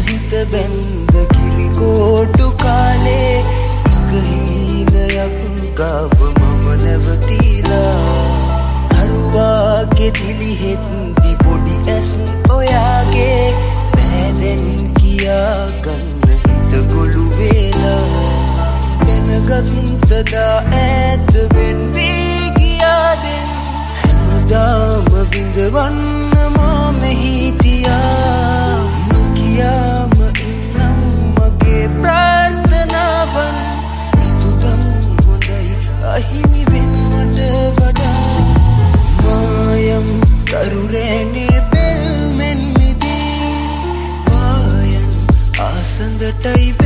හිත බැන්ද කිරිකෝටු කාලේ එක හීනයක් ගාව මම නැවතිලා දරුවාගේ දිලිහෙත්දි පොඩි ඇස් ඔයාගේ පෑදෙන් කියා ගන්න හිත ගොළු වෙලා දැනගත්තදා ඈත වෙන් වී ගියාදෙන් හැමදාම විඳවන්න මා මෙහි තියා නොකියාම ඉන්නම් මගේ ප්‍රාර්ථනාවන් තුදම් හොඳයි අහිමි වෙනවට වඩා මායම් කරුරෑනේ බෙල්මෙන් මිදී පායන් ආසඳටයි